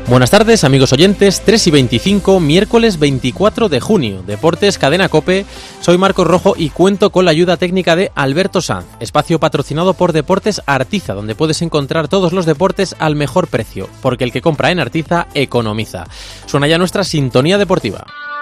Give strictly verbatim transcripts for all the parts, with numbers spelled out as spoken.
Buenas tardes, amigos oyentes, tres y veinticinco, miércoles veinticuatro de junio, Deportes Cadena COPE, soy Marcos Rojo y cuento con la ayuda técnica de Alberto Sanz, espacio patrocinado por Deportes Artiza, donde puedes encontrar todos los deportes al mejor precio, porque el que compra en Artiza, economiza. Suena ya nuestra sintonía deportiva.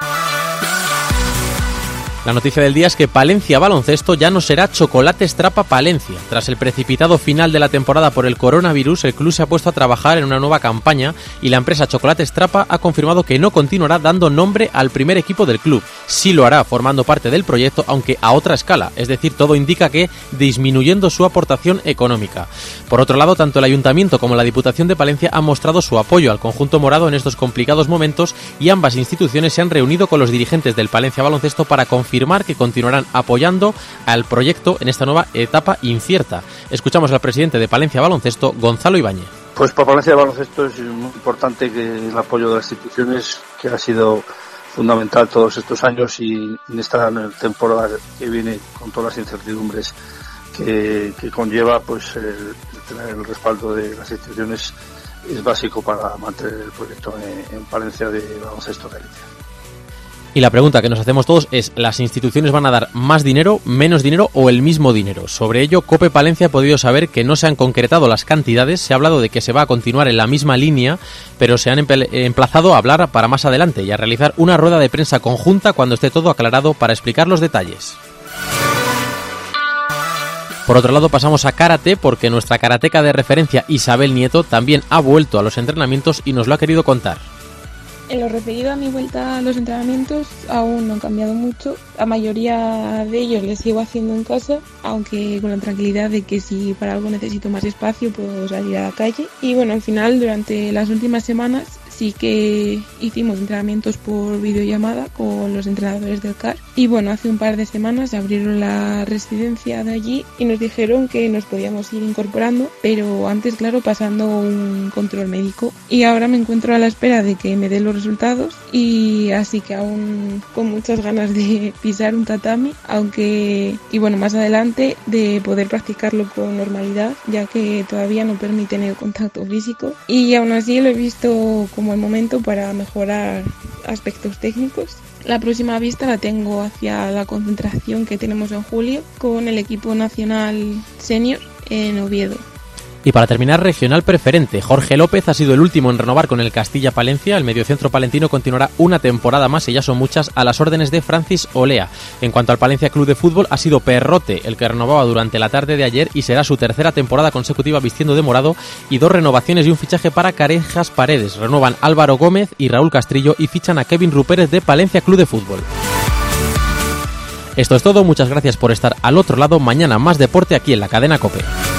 La noticia del día es que Palencia Baloncesto ya no será Chocolates Trapa Palencia. Tras el precipitado final de la temporada por el coronavirus, el club se ha puesto a trabajar en una nueva campaña y la empresa Chocolates Trapa ha confirmado que no continuará dando nombre al primer equipo del club. Sí lo hará formando parte del proyecto, aunque a otra escala, es decir, todo indica que disminuyendo su aportación económica. Por otro lado, tanto el Ayuntamiento como la Diputación de Palencia han mostrado su apoyo al conjunto morado en estos complicados momentos y ambas instituciones se han reunido con los dirigentes del Palencia Baloncesto para confirmar que continuarán apoyando al proyecto en esta nueva etapa incierta. Escuchamos al presidente de Palencia Baloncesto, Gonzalo Ibáñez. Pues para Palencia Baloncesto es muy importante que el apoyo de las instituciones, que ha sido fundamental todos estos años y en esta temporada que viene con todas las incertidumbres que, que conlleva, pues el, tener el respaldo de las instituciones es básico para mantener el proyecto en, en Palencia de Baloncesto Galicia. Y la pregunta que nos hacemos todos es, ¿las instituciones van a dar más dinero, menos dinero o el mismo dinero? Sobre ello, COPE Palencia ha podido saber que no se han concretado las cantidades, se ha hablado de que se va a continuar en la misma línea, pero se han emplazado a hablar para más adelante y a realizar una rueda de prensa conjunta cuando esté todo aclarado para explicar los detalles. Por otro lado, pasamos a karate porque nuestra karateca de referencia Isabel Nieto también ha vuelto a los entrenamientos y nos lo ha querido contar. En lo referido a mi vuelta a los entrenamientos, aún no han cambiado mucho. La mayoría de ellos les sigo haciendo en casa, aunque con la tranquilidad de que si para algo necesito más espacio puedo salir a la calle. Y bueno, al final, durante las últimas semanas, sí que hicimos entrenamientos por videollamada con los entrenadores del C A R. Y bueno, hace un par de semanas abrieron la residencia de allí y nos dijeron que nos podíamos ir incorporando, pero antes, claro, pasando un control médico. Y ahora me encuentro a la espera de que me den los resultados y así que aún con muchas ganas de pisar un tatami, aunque, y bueno, más adelante de poder practicarlo con normalidad, ya que todavía no permiten el contacto físico. Y aún así lo he visto como el momento para mejorar aspectos técnicos. La próxima vista la tengo hacia la concentración que tenemos en julio con el equipo nacional senior en Oviedo. Y para terminar, regional preferente. Jorge López ha sido el último en renovar con el Castilla Palencia. El mediocentro palentino continuará una temporada más, y ya son muchas, a las órdenes de Francis Olea. En cuanto al Palencia Club de Fútbol, ha sido Perrote el que renovaba durante la tarde de ayer y será su tercera temporada consecutiva vistiendo de morado, y dos renovaciones y un fichaje para Carejas Paredes. Renuevan Álvaro Gómez y Raúl Castrillo y fichan a Kevin Rupérez de Palencia Club de Fútbol. Esto es todo, muchas gracias por estar al otro lado. Mañana más deporte aquí en la cadena COPE.